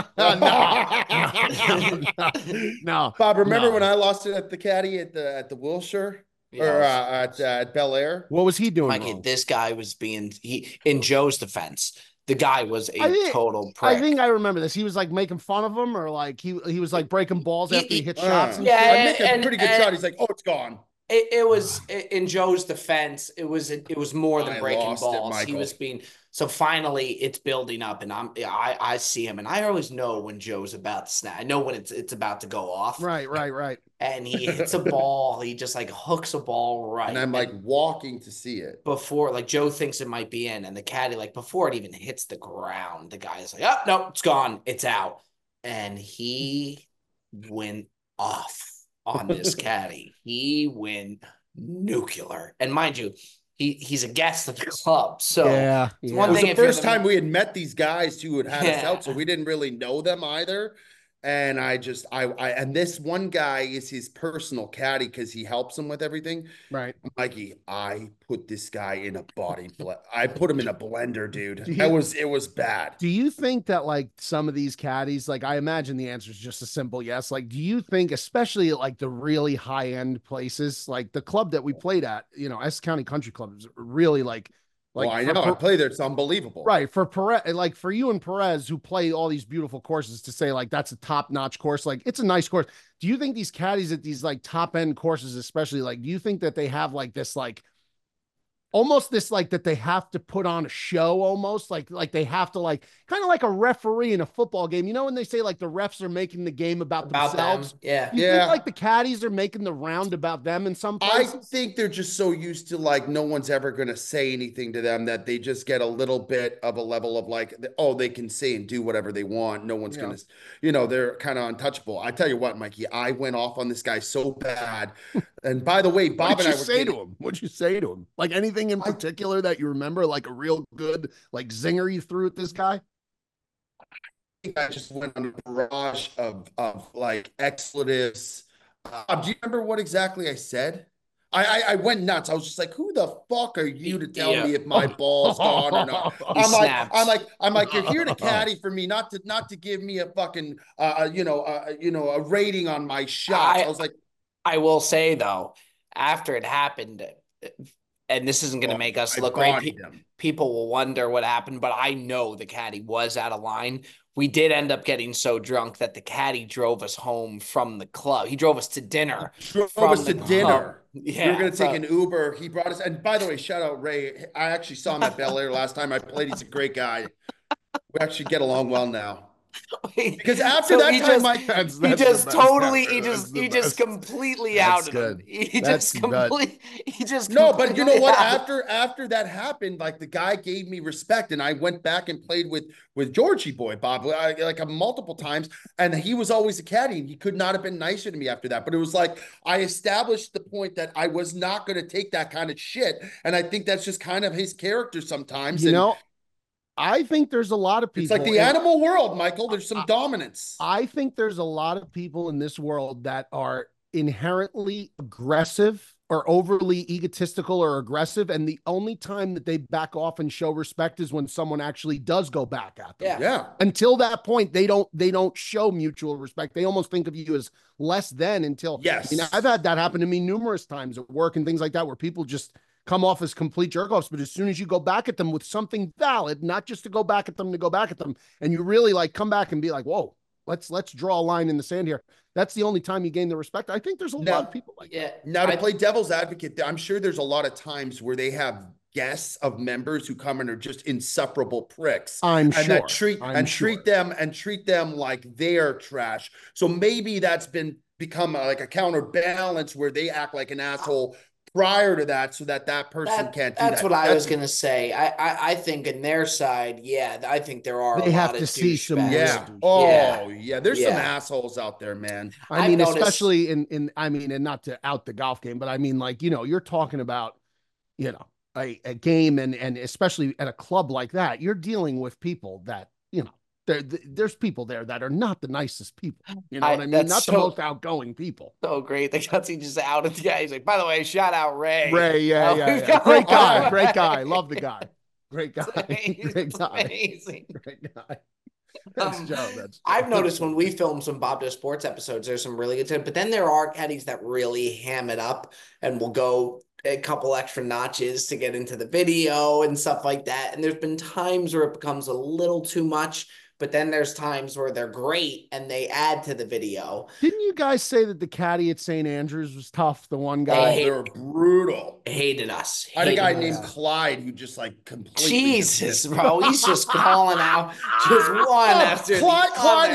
No. Bob, remember when I lost it at the caddy at the Wilshire or at Bel Air? What was he doing? Mikey, this guy was in Joe's defense. The guy was total prick. I think I remember this. He was like making fun of him, or like he was like breaking balls after he hit shots. Yeah, I make a pretty good shot. He's like, "Oh, it's gone." It was in Joe's defense. It was more than breaking balls. He was being so. Finally, it's building up, and I see him, and I always know when Joe's about to snap. I know when it's about to go off. Right. And he hits a ball. He just like hooks a ball right. And I'm like walking to see it before like Joe thinks it might be in, and the caddy like before it even hits the ground, the guy is like, "Oh no, it's gone. It's out," and he went off on this caddy. He went nuclear. And mind you, he's a guest of the club. So it's one thing. It was the first time we had met these guys who had us out, so we didn't really know them either. And I and this one guy is his personal caddy because he helps him with everything. Right. Mikey, I put this guy in a I put him in a blender, dude. It was bad. Do you think that like some of these caddies, like I imagine the answer is just a simple yes. Like, do you think, especially at like the really high end places, like the club that we played at, Essex County Country Club is really like, well, I know I play there. It's unbelievable. Right. For Perez, like for you and Perez, who play all these beautiful courses, to say like that's a top-notch course, like it's a nice course. Do you think these caddies at these like top-end courses, especially, like, do you think that they have like this like almost this like that they have to put on a show, almost like they have to like kind of like a referee in a football game? When they say like the refs are making the game about themselves. Them. Yeah. You think like the caddies are making the round about them in some places? I think they're just so used to like no one's ever going to say anything to them that they just get a little bit of a level of like, oh, they can say and do whatever they want. No one's going to, they're kind of untouchable. I tell you what, Mikey, I went off on this guy so bad. And by the way, Bob and I were What'd you say to him? Like anything in particular that you remember, like a real good like zinger you threw at this guy? I think I just went on a barrage of like expletives. Do you remember what exactly I said? I went nuts. I was just like, "Who the fuck are you to tell me if my ball's gone or not?" I'm like, you're here to caddy for me, not to give me a fucking a rating on my shot. I was like, I will say though, after it happened, and this isn't going to make us look great. People will wonder what happened, but I know the caddy was out of line. We did end up getting so drunk that the caddy drove us home from the club. He drove us to dinner. Yeah, we were going to take an Uber. He brought us. And by the way, shout out Ray. I actually saw him at Bel Air last time I played. He's a great guy. We actually get along well now. Because after that time, Mike, he just totally, he just completely outed him. He just completely, no, but you know what? After that happened, like the guy gave me respect, and I went back and played with Georgie Boy Bob like multiple times, and he was always a caddy, and he could not have been nicer to me after that. But it was like I established the point that I was not going to take that kind of shit, and I think that's just kind of his character sometimes. You know, I think there's a lot of people. It's like the animal world, Michael. There's some dominance. I think there's a lot of people in this world that are inherently aggressive or overly egotistical or aggressive. And the only time that they back off and show respect is when someone actually does go back at them. Yeah. Until that point, they don't show mutual respect. They almost think of you as less than until, yes. You know, I've had that happen to me numerous times at work and things like that, where people just come off as complete jerk-offs, but as soon as you go back at them with something valid, not just to go back at them, and you really like come back and be like, whoa, let's draw a line in the sand here. That's the only time you gain the respect. I think there's a lot of people like that. Now, to play devil's advocate, I'm sure there's a lot of times where they have guests of members who come and are just insufferable pricks. That treat them like they're trash. So maybe that's become like a counterbalance where they act like an asshole prior to that, so that person can't do that. That's what I was gonna say. I think in their side, I think there are. They have to see some. Yeah. Oh yeah. There's some assholes out there, man. I mean, especially in and not to out the golf game, but I mean, like, you know, you're talking about, you know, a game and especially at a club like that, you're dealing with people that, you know, there's people there that are not the nicest people. You know what I mean? Not the most outgoing people. So great. The Gutsy just outed the guy. He's like, by the way, shout out Ray. Yeah. Great guy. Love the guy. Great guy. Great guy. Amazing. Great guy. That's Joe. I've noticed when we film some Bob Does Sports episodes, there's some really good stuff, but then there are caddies that really ham it up and will go a couple extra notches to get into the video and stuff like that. And there's been times where it becomes a little too much. But then there's times where they're great and they add to the video. Didn't you guys say that the caddy at St. Andrews was tough? The one guy? They were brutal. Hated us. I had a guy named Clyde who just like completely. Jesus, bro. He's just calling out just one after Clyde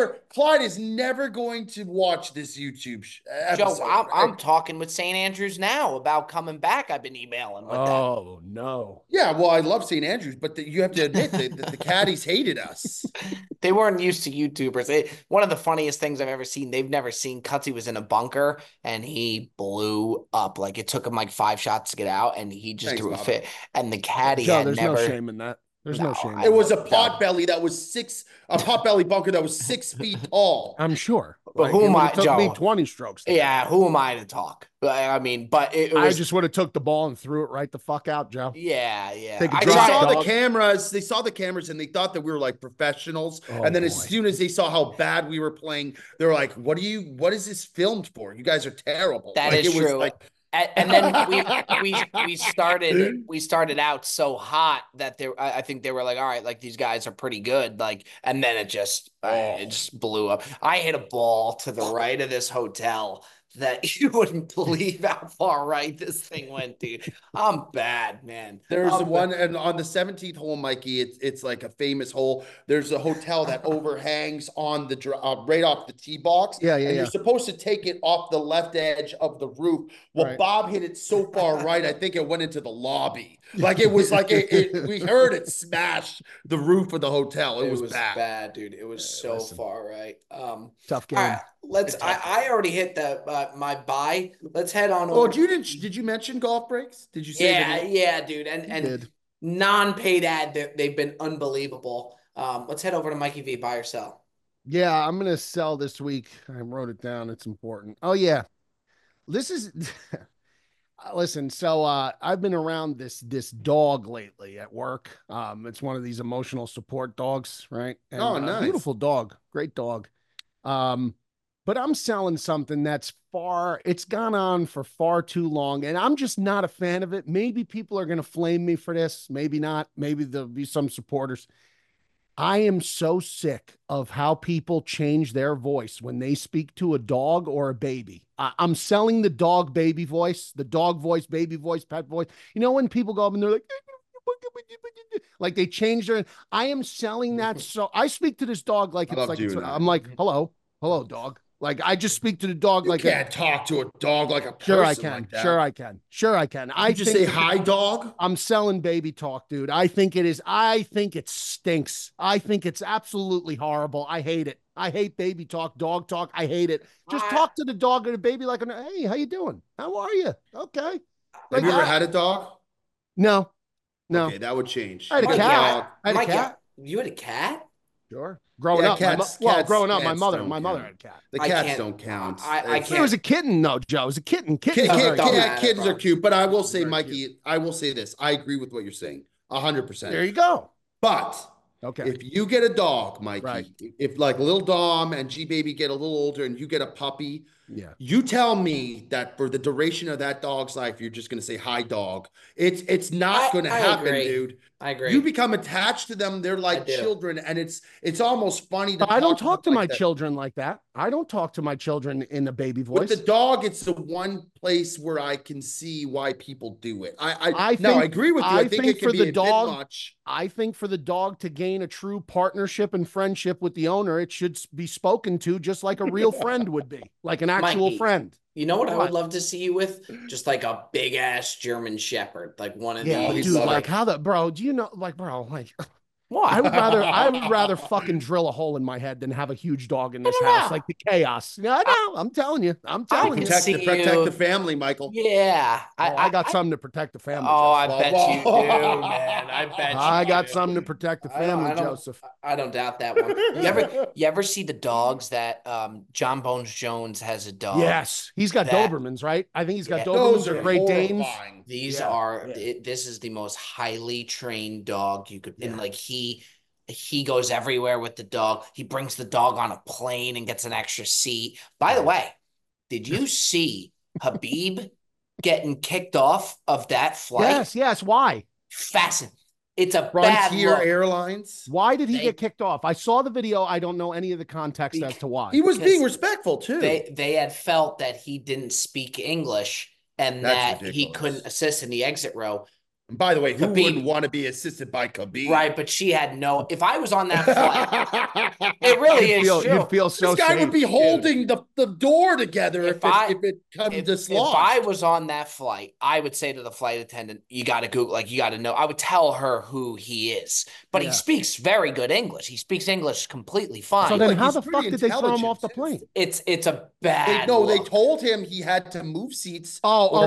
is never going to watch this YouTube episode. Joe, I'm talking with St. Andrews now about coming back. I've been emailing with them. Oh, no. Yeah, well, I love St. Andrews, but you have to admit that the caddies hated us. They weren't used to YouTubers. One of the funniest things I've ever seen, they've never seen, Cutsy was in a bunker and he blew up. Like, it took him like 5 shots to get out and he just threw a fit. And the caddy there's no shame in that. There's no shame. It was a potbelly that was potbelly bunker that was 6 feet tall. I'm sure. But who am I, Joe? It took me 20 strokes. Yeah, who am I to talk? I mean, but I just would have took the ball and threw it right the fuck out, Joe. Yeah. They saw the cameras and they thought that we were like professionals. And then as soon as they saw how bad we were playing, they were like, what is this filmed for? You guys are terrible. That is true. And then we started out so hot that I think they were like, all right, like these guys are pretty good. Like, and then it just blew up. I hit a ball to the right of this hotel that you wouldn't believe how far right this thing went, dude. I'm bad, man. There's one, and on the 17th hole, Mikey, it's like a famous hole. There's a hotel that overhangs on the right off the tee box. Yeah. You're supposed to take it off the left edge of the roof. Well, right. Bob hit it so far right, I think it went into the lobby. Like it was like we heard it smash the roof of the hotel. It was bad, dude. It was far right. Tough game. All right, I already hit my buy. Let's head on over. Oh, did you mention golf breaks? Did you say? Yeah, dude. And non-paid ad, they've been unbelievable. Let's head over to Mikey V. Buy or sell. Yeah, I'm gonna sell this week. I wrote it down. It's important. Oh yeah, this is. Listen, so I've been around this dog lately at work. It's one of these emotional support dogs, right? And, nice. Beautiful dog, great dog. But I'm selling something that's it's gone on for far too long, and I'm just not a fan of it. Maybe people are going to flame me for this, maybe not. Maybe there'll be some supporters. I am so sick of how people change their voice when they speak to a dog or a baby. I'm selling the dog baby voice, the dog voice, baby voice, pet voice. You know, when people go up and they're like, like they changed her. I am selling that. So I speak to this dog like it's like, I'm like, hello, dog. Like I just speak to the dog You like can't talk to a dog like a person. Sure I can. Like that. Sure I can. I just say hi, dog. I'm selling baby talk, dude. I think it stinks. I think it's absolutely horrible. I hate it. I hate baby talk, dog talk. I hate it. Just talk to the dog and the baby like, hey, how you doing? How are you? Okay. Have you ever had a dog? No. Okay, that would change. I had a cat. You had a cat? Sure. Growing up, growing up, my mother had a cat. The cats don't count. I can't. It was a kitten, though, Joe. It was a kitten. Kittens are cute, but I will say, Mikey, I will say this. I agree with what you're saying, 100%. There you go. But okay, if you get a dog, Mikey, if like little Dom and G Baby get a little older and you get a puppy, you tell me that for the duration of that dog's life, you're just going to say hi, dog. It's not going to happen, dude. I agree. You become attached to them. They're like children, and it's almost funny. I don't talk to my children like that. I don't talk to my children in the baby voice. With the dog, it's the one place where I can see why people do it. I agree with you. I think it can be a bit much. I think for the dog to gain a true partnership and friendship with the owner, it should be spoken to just like a real friend would be, like an actual friend. You know what I would love to see you with? Just like a big ass German Shepherd, like one of these. Dude, like how the bro? Do you know, like bro, like what? I would rather fucking drill a hole in my head than have a huge dog in this house, like the chaos. Yeah, I know. I'm telling you. Protect the family, Michael. Yeah, I got something to protect the family. Oh, I bet you do, man. I bet you. I got something to protect the family, Joseph. I don't doubt that one. You ever see the dogs that John Bones Jones has a dog? Yes, he's got Dobermans, right? I think he's got Dobermans or Great Danes. These are. This is the most highly trained dog you could, and like he goes everywhere with the dog. He brings the dog on a plane and gets an extra seat. By the way, did you see Habib getting kicked off of that flight? Yes. Why? Fascinating. It's a Frontier bad look. Airlines. Why did he get kicked off? I saw the video. I don't know any of the context as to why. He was being respectful too. They had felt that he didn't speak English and that he couldn't assist in the exit row. And by the way, who wouldn't want to be assisted by Khabib? Right, but she had no. If I was on that flight, it really is true. You feel so. This guy safe, would be holding the door together if it comes to If I was on that flight, I would say to the flight attendant, "You got to Google, like you got to know." I would tell her who he is, but he speaks very good English. He speaks English completely fine. So then, how the fuck did they throw him off the plane? It's a bad. They told him he had to move seats.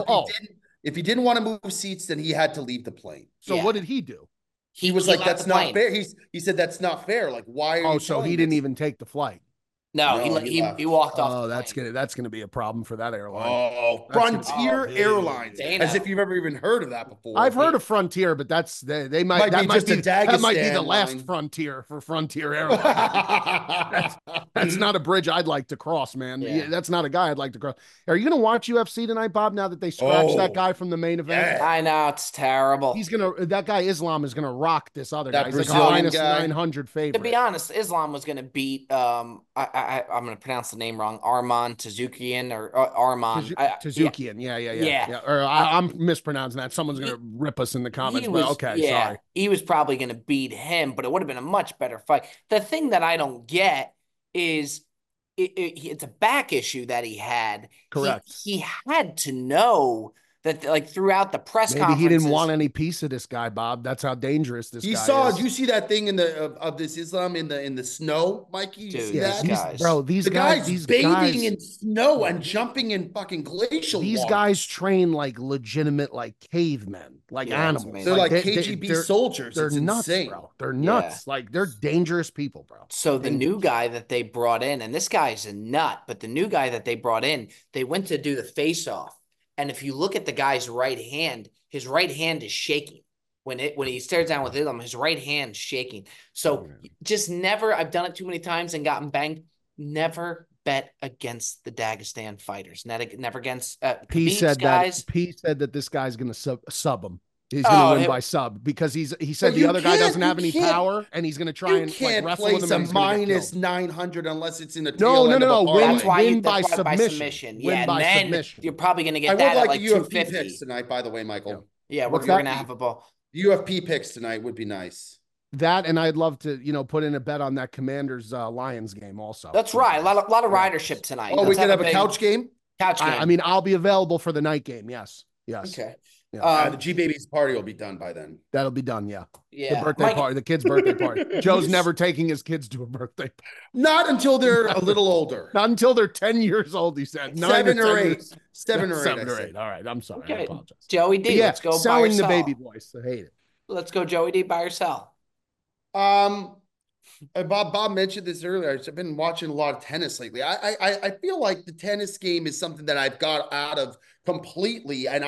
If he didn't want to move seats, then he had to leave the plane. So what did he do? He was like, "That's not fair." He said, "That's not fair. Like, why are you?" So he didn't even take the flight. No, he walked off. Oh, that's gonna be a problem for that airline. Oh, Frontier Airlines, as if you've ever even heard of that before. I've heard of Frontier, but they might be the last frontier for Frontier Airlines. that's not a bridge I'd like to cross, man. Yeah, that's not a guy I'd like to cross. Are you gonna watch UFC tonight, Bob? Now that they scratched that guy from the main event, I know it's terrible. That guy Islam is gonna rock this other guy. He's like a minus 900 favorite. To be honest, Islam was gonna beat I'm going to pronounce the name wrong. Arman Tazoukian or Arman Tazoukian. Yeah. Or I'm mispronouncing that. Someone's going to rip us in the comments. Sorry. He was probably going to beat him, but it would have been a much better fight. The thing that I don't get is it's a back issue that he had. Correct. He had to know that, like, throughout the press conferences, he didn't want any piece of this guy, Bob. That's how dangerous this guy is. You see that thing of this Islam in the snow, Mikey? You see that? These guys bathing in snow and jumping in fucking glacial. These guys train like legitimate, like cavemen, like animals. They're like KGB soldiers. They're nuts, bro. They're nuts. Like they're dangerous people, bro. So the new guy that they brought in, and this guy's a nut, but the new guy that they brought in, they went to do the face-off. And if you look at the guy's right hand, his right hand is shaking. When he stares down with Islam, his right hand's shaking. So just never, I've done it too many times and gotten banged. Never bet against the Dagestan fighters. Never against P said guys. P said that this guy's going to sub him. He's going to win by sub because he said the other guy doesn't have any power and he's going to try and wrestle with him. You can't place a minus 900 unless it's in the no. Win by submission. Yeah, by then submission. You're probably going to get that at like 250 tonight, by the way, Michael. Yeah, we're going to have a ball. UFP picks tonight would be nice. That, and I'd love to, put in a bet on that Commanders Lions game also. That's right. A lot of ridership tonight. Oh, we could have a couch game? Couch game. I mean, I'll be available for the night game. Yes. Okay. Yeah. The G-Baby's party will be done by then. That'll be done, yeah. Yeah. The birthday party, the kid's birthday party. Joe's never taking his kids to a birthday party. Not until they're a little older. Not until they're 10 years old, he said. 7 or 8. 7 or 8. All right, I'm sorry. Okay. I apologize. Joey D, let's go selling buy or the sell. baby voice. I hate it. Let's go Joey D, buy or sell. Bob mentioned this earlier. I've been watching a lot of tennis lately. I feel like the tennis game is something that I've got out of completely, and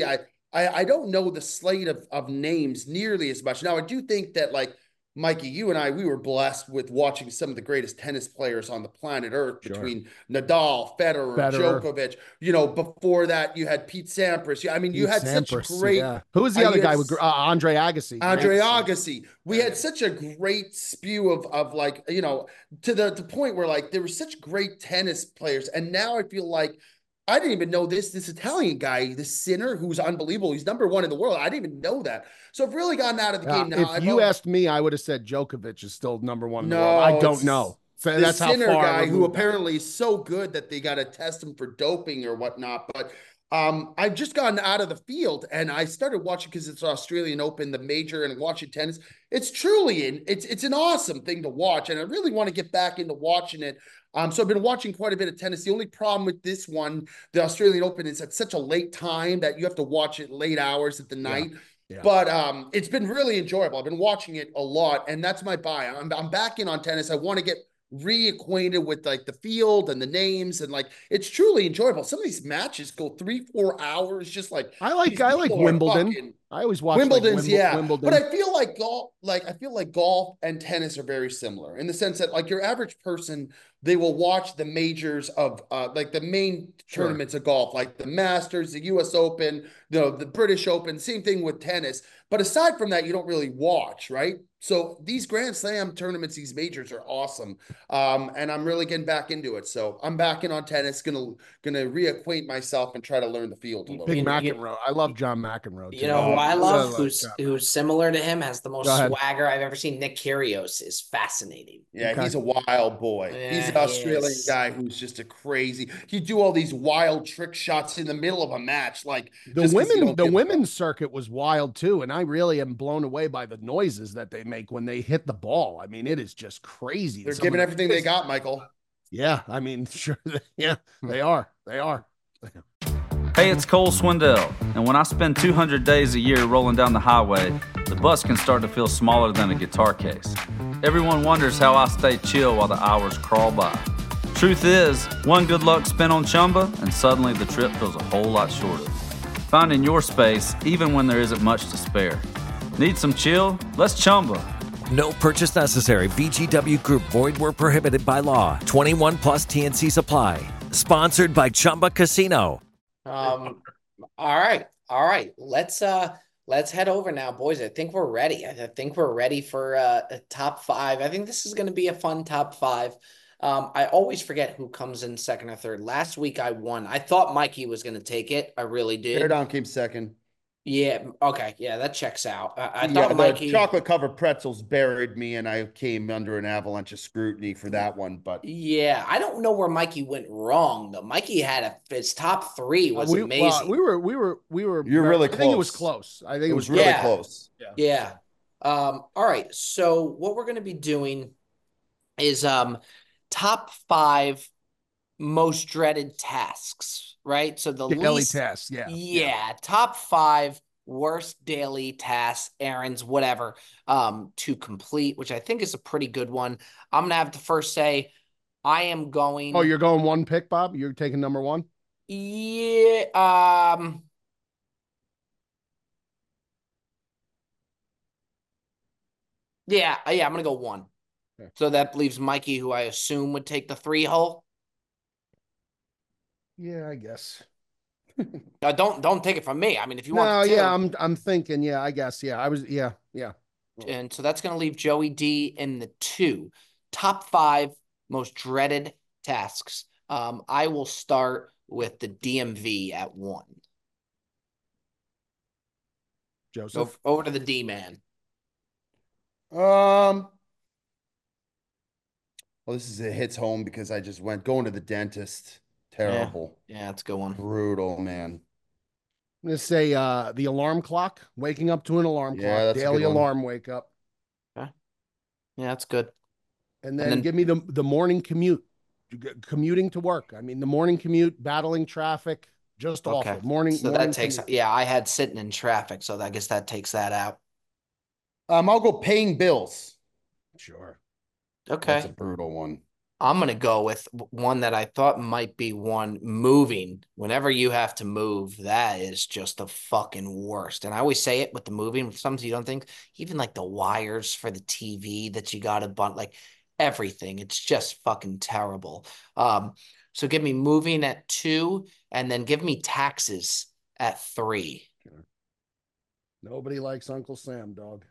I don't know the slate of names nearly as much. Now, I do think that, like, Mikey, you and we were blessed with watching some of the greatest tennis players on the planet Earth, between Nadal, Federer, Djokovic. Before that, you had Pete Sampras. I mean, you had such great. Yeah. Who was the other guy with Andre Agassi? Andre Agassi. We had such a great spew of like, to the point where, like, there were such great tennis players, and now I feel like I didn't even know this Italian guy, this Sinner, who's unbelievable. He's number 1 in the world. I didn't even know that. So I've really gotten out of the game now. If you asked me, I would have said Djokovic is still number 1 in the world. I don't know. So that's how far guy who apparently is so good that they got to test him for doping or whatnot. But I've just gotten out of the field, and I started watching because it's Australian Open, the major, and watching tennis. It's truly it's an awesome thing to watch, and I really want to get back into watching it. So I've been watching quite a bit of tennis. The only problem with this one, the Australian Open, is at such a late time that you have to watch it late hours at the night. Yeah. But it's been really enjoyable. I've been watching it a lot, and that's my buy. I'm back in on tennis. I want to get reacquainted with, like, the field and the names, and, like, it's truly enjoyable. Some of these matches go 3-4 hours, just like I like Wimbledon. I always watch Wimbledon's, Wimbledon. But I feel like golf and tennis are very similar in the sense that, like, your average person, they will watch the majors of like the main tournaments of golf, like the Masters, the US Open, the British Open, same thing with tennis. But aside from that, you don't really watch, right? So these Grand Slam tournaments, these majors are awesome. And I'm really getting back into it. So I'm back in on tennis, gonna reacquaint myself and try to learn the field a little bit. Big McEnroe. I love John McEnroe too. Who I love, who's similar to him, has the most swagger I've ever seen. Nick Kyrgios is fascinating. Yeah, he's a wild boy. Yeah, he's an Australian guy who's just a crazy. He do all these wild trick shots in the middle of a match. Like the women's circuit was wild too, and I really am blown away by the noises that they make when they hit the ball. I mean, it is just crazy. They're giving everything they got, Michael. Yeah, I mean, sure. Yeah, they are. They are. Hey, it's Cole Swindell, and when I spend 200 days a year rolling down the highway, the bus can start to feel smaller than a guitar case. Everyone wonders how I stay chill while the hours crawl by. Truth is, one good luck spin on Chumba, and suddenly the trip feels a whole lot shorter. Finding your space, even when there isn't much to spare. Need some chill? Let's Chumba. No purchase necessary. VGW Group. Void where prohibited by law. 21 plus TNC Supply. Sponsored by Chumba Casino. All right. Let's head over now, boys. I think we're ready. I think we're ready for a top 5. I think this is going to be a fun top 5. I always forget who comes in second or third. Last week I won. I thought Mikey was going to take it. I really did. Teardown came second. Yeah. Okay. Yeah, that checks out. I thought Mikey. Chocolate covered pretzels buried me, and I came under an avalanche of scrutiny for that one. But yeah, I don't know where Mikey went wrong though. Mikey had his top 3 was amazing. We were. You're really close. I think it was close. I think it was really close. Yeah. All right. So what we're going to be doing is top 5 most dreaded tasks. Right. So the daily tasks. Yeah. Top 5 worst daily tasks, errands, whatever, to complete, which I think is a pretty good one. I'm going to have to first say I am going. Oh, you're going 1 pick, Bob? You're taking number 1? Yeah. Yeah. I'm going to go 1. Okay. So that leaves Mikey, who I assume would take the 3 hole. Yeah, I guess. Don't take it from me. I mean, if you want to. Yeah, I'm thinking. Yeah, I guess. Yeah, I was. Yeah. And so that's going to leave Joey D in the 2. Top 5 most dreaded tasks. I will start with the DMV at 1. Joseph? Over to the D-man. Well, hits home because I just went going to the dentist. Terrible. Yeah, that's a good one. Brutal, man. I'm going to say the alarm clock, waking up to an alarm clock, daily alarm wake up. Okay. Yeah, that's good. And then give me the morning commute, commuting to work. I mean, the morning commute, battling traffic, just awful. Morning. So morning that takes, commute. yeah, I had sitting in traffic, so I guess that takes that out. I'll go paying bills. Sure. Okay. That's a brutal one. I'm going to go with one that I thought might be one moving. Whenever you have to move, that is just the fucking worst. And I always say it with the moving. Sometimes you don't think, even like the wires for the TV that you got to bunt, like everything. It's just fucking terrible. So give me moving at 2, and then give me taxes at 3. Sure. Nobody likes Uncle Sam, dog.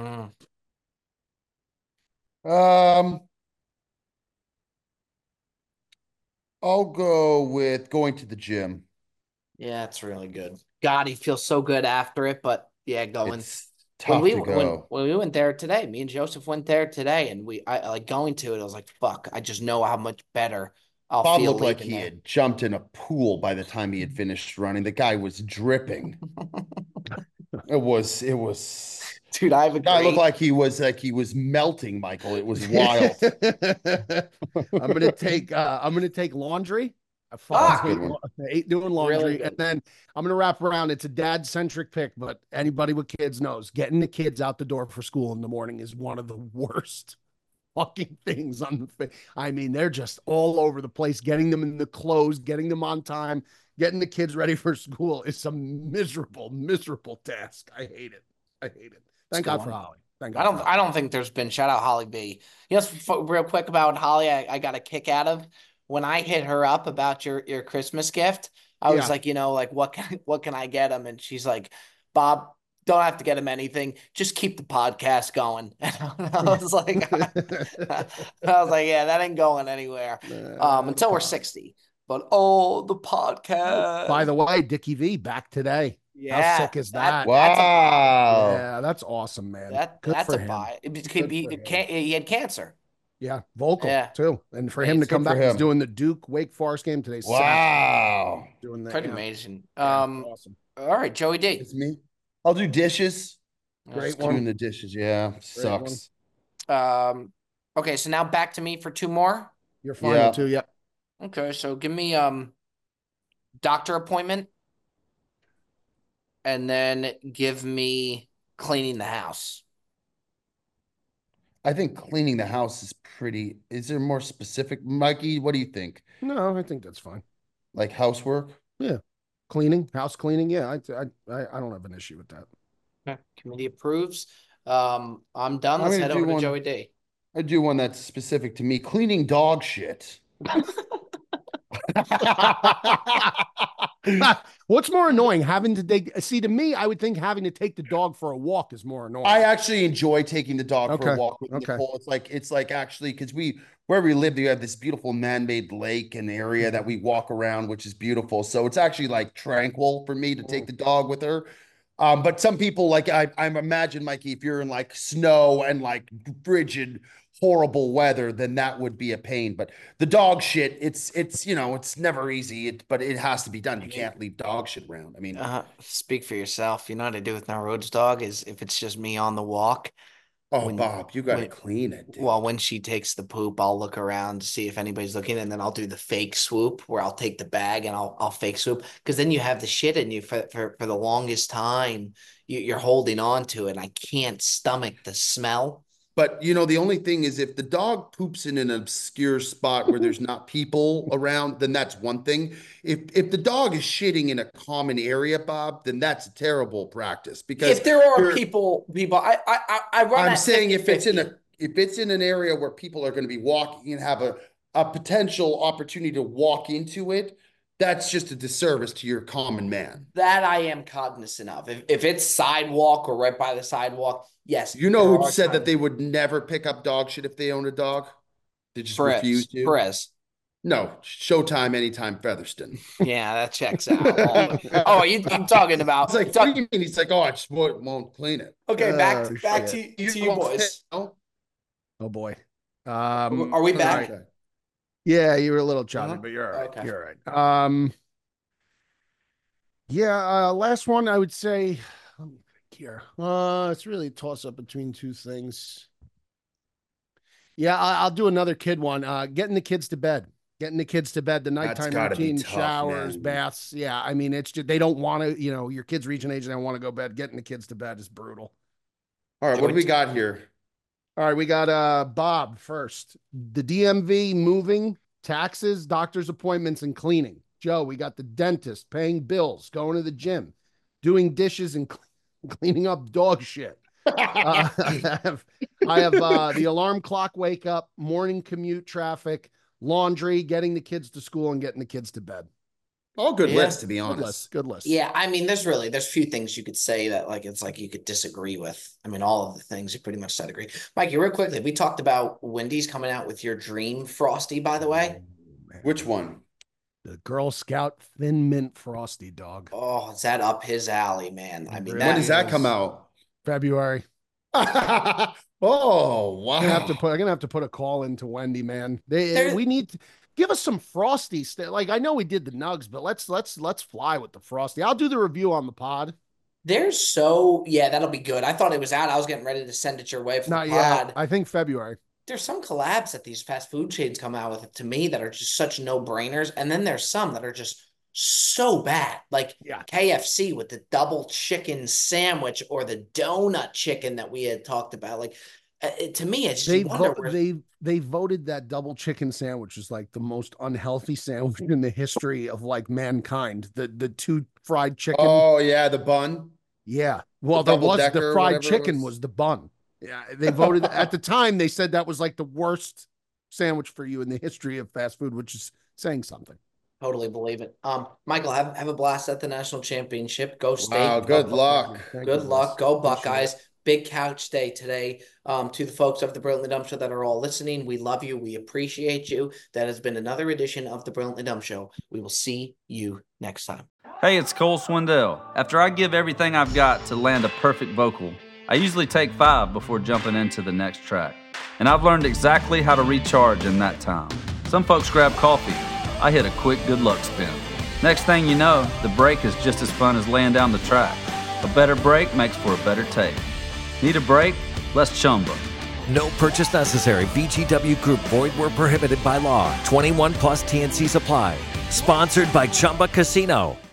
I'll go with going to the gym. Yeah, it's really good. God, he feels so good after it, but yeah, going. It's tough to go. When we went there today, me and Joseph went there today, and I like going to it. I was like, fuck, I just know how much better I'll Bob feel. Looked like he had jumped in a pool by the time he had finished running. The guy was dripping. It was. Dude, I have a guy looked like he was melting, Michael. It was wild. I'm gonna take laundry. I hate doing laundry, really, and then I'm gonna wrap around. It's a dad-centric pick, but anybody with kids knows getting the kids out the door for school in the morning is one of the worst fucking things on the. I mean, they're just all over the place. Getting them in the clothes, getting them on time, getting the kids ready for school is a miserable, miserable task. I hate it. Thank God for Holly. I don't think there's been, shout out Holly B. You know, real quick about Holly, I got a kick out of when I hit her up about your Christmas gift. I was like, like what can I get him? And she's like, Bob, don't have to get him anything. Just keep the podcast going. And I was like, yeah, that ain't going anywhere until we're 60. But the podcast. By the way, Dickie V back today. Yeah, how sick is that? Wow. Yeah, that's awesome, man. That's a buy. He had cancer. Yeah, vocal too. And for him to come back, he's doing the Duke Wake Forest game today. Wow. Doing that. Pretty amazing. Awesome. All right, Joey D. It's me. I'll do dishes. Great one. Doing the dishes, yeah. Sucks. Okay, so now back to me for 2 more. You're final 2, yep. Okay, so give me doctor appointment. And then give me cleaning the house. I think cleaning the house is pretty. Is there more specific, Mikey? What do you think? No, I think that's fine. Like housework? Yeah, house cleaning. Yeah, I don't have an issue with that. Okay. Committee approves. I'm done. Let's head over to Joey D. I do one that's specific to me. Cleaning dog shit. What's more annoying, having to to me, I would think having to take the dog for a walk is more annoying. I actually enjoy taking the dog for a walk with Nicole. It's like actually, because where we live, we have this beautiful man-made lake and area that we walk around, which is beautiful. So it's actually like tranquil for me to take the dog with her. But some people, like I imagine, Mikey, if you're in like snow and like frigid, horrible weather, then that would be a pain. But the dog shit, it's it's never easy, but it has to be done. You can't leave dog shit around. I mean, speak for yourself. You know what I do with my Rhodes dog is if it's just me on the walk. Bob, you got to clean it. Dude. Well, when she takes the poop, I'll look around to see if anybody's looking, and then I'll do the fake swoop where I'll take the bag and I'll fake swoop, because then you have the shit in you for the longest time. You're holding on to it. And I can't stomach the smell. But, the only thing is if the dog poops in an obscure spot where there's not people around, then that's one thing. If the dog is shitting in a common area, Bob, then that's a terrible practice. Because if there are people, I run. I'm saying if it's in an area where people are going to be walking and have a potential opportunity to walk into it, that's just a disservice to your common man. That I am cognizant of. If it's sidewalk or right by the sidewalk, yes. You know who said that they would never pick up dog shit if they own a dog? They just refuse to? Perez. No, Showtime Anytime Featherston. Yeah, that checks out. I'm talking about. It's like, what do you mean? He's like, I just won't clean it. Okay, back to you boys. Oh boy. Are we back? Okay. Yeah, you were a little choppy, but you're all right. Okay. You're all right. Last one, I would say, let me think here. It's really a toss-up between two things. Yeah, I'll do another kid one. Getting the kids to bed. The nighttime routine, showers, baths. Yeah, I mean, it's just, they don't want to, your kids reach an age and they want to go to bed. Getting the kids to bed is brutal. All right, what do we got here? All right, we got Bob first. The DMV moving, taxes, doctor's appointments, and cleaning. Joe, we got the dentist, paying bills, going to the gym, doing dishes, and cleaning up dog shit. I have the alarm clock wake up, morning commute traffic, laundry, getting the kids to school, and getting the kids to bed. All good lists, to be honest. Good list. Yeah, I mean, there's few things you could say that it's like you could disagree with. I mean, all of the things you pretty much said agree. Mikey, real quickly, we talked about Wendy's coming out with your dream Frosty, by the way. Which one? The Girl Scout Thin Mint Frosty, dog. Oh, is that up his alley, man? I mean, when does that come out? February. Oh, wow. I'm gonna have to put a call into Wendy, man. We need to give us some Frosty. Like, I know we did the Nugs, but let's fly with the Frosty. I'll do the review on the pod. That'll be good. I thought it was out. I was getting ready to send it your way for the pod. Yet. I think February. There's some collabs that these fast food chains come out with, to me, that are just such no-brainers. And then there's some that are just so bad. Like KFC with the double chicken sandwich or the donut chicken that we had talked about. Like, to me, it's just they voted that double chicken sandwich as like the most unhealthy sandwich in the history of like mankind. The two fried chicken. Oh yeah, the bun. Yeah. Well, the fried chicken was the bun. Yeah, they voted at the time. They said that was like the worst sandwich for you in the history of fast food, which is saying something. Totally believe it. Michael, have a blast at the national championship. Go State. Wow, good luck. Good luck. Go Buckeyes. Big couch day today. To the folks of the Brilliantly Dumb Show that are all listening, we love you. We appreciate you. That has been another edition of the Brilliantly Dumb Show. We will see you next time. Hey, it's Cole Swindell. After I give everything I've got to land a perfect vocal, I usually take 5 before jumping into the next track. And I've learned exactly how to recharge in that time. Some folks grab coffee. I hit a quick good luck spin. Next thing you know, the break is just as fun as laying down the track. A better break makes for a better take. Need a break? Let's Chumba. No purchase necessary. VGW Group. Void where prohibited by law. 21 plus TNC Supply. Sponsored by Chumba Casino.